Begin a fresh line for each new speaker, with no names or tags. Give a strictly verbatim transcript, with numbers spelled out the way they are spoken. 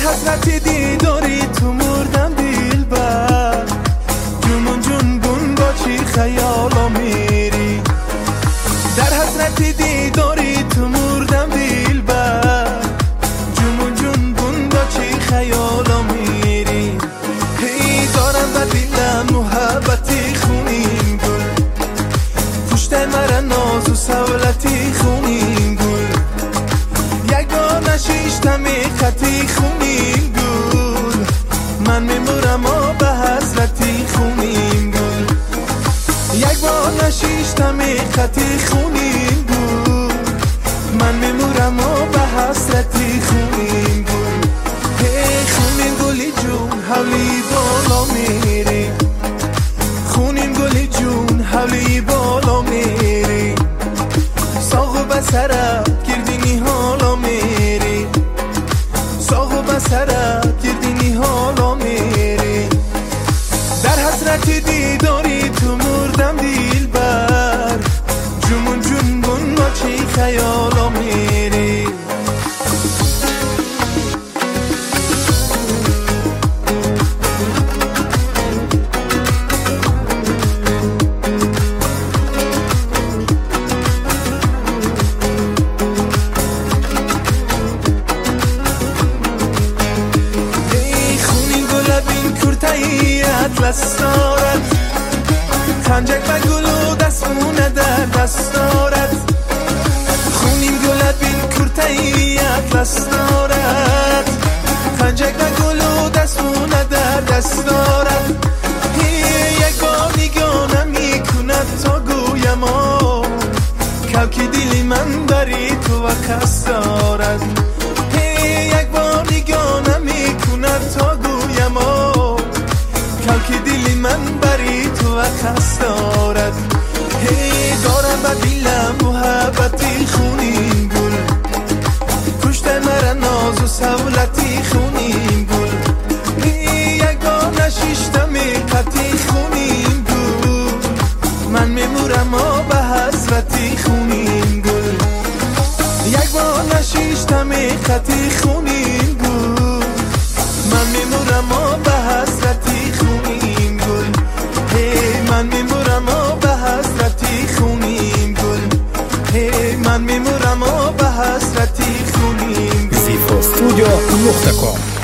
حسرت دیداری تو مردم دلبر، جون جون بون با چی خیالا میری. در حسرت دیداری تو مردم دلبر، جون جون بون با چی خیالا میری. هی دارم و دلم محبتی خونین گل، پشت مرا ناز و سولتی خونین گل. یک بار نشیشتم خطی خونین گل، من میمورم و به حسرتی خونین گل. یک بار نشیشتم خطی خونین گل، من میمورم و به حسرتی خونین گل. هی خونین گلی جون حولی بالا میری، خونین گلی جون حولی بالا میری. ساق و بسرت گردینی حالا میری، ساق و بسرت گردینی حالا میری. در حسرت دیداری تو مردم دلبر، جون جون بون با چی خیالا میری. اطلس دارد خنجک و گل و دستمونه در دست دارد. خونین گلت بین کرتهی اطلس دارد، خنجک و گل و دستمونه در دست دارد. یک بار نگاه نمیکند تا گویم آ کلکی دلی من بری تو و کس دارد. یک بار نگاه نمیکند تا گویم آ کلکی دلی من بری تو و خست دارد. هی دارم و دلم محبتی خونین گل، کشت مرا ناز و سولتی خونین گل. یک بار نشیشتم خطی خونین گل، من میمورم و به حسرتی خونین گل. یک بار نشیشتم خطی خونین گل، من میمورم و به حسرتی خونین گل. هی من میمورم و به حسرتی خونین گل، هی من میمورم و به حسرتی خونین گل.
زیفو استودیو نقطه کام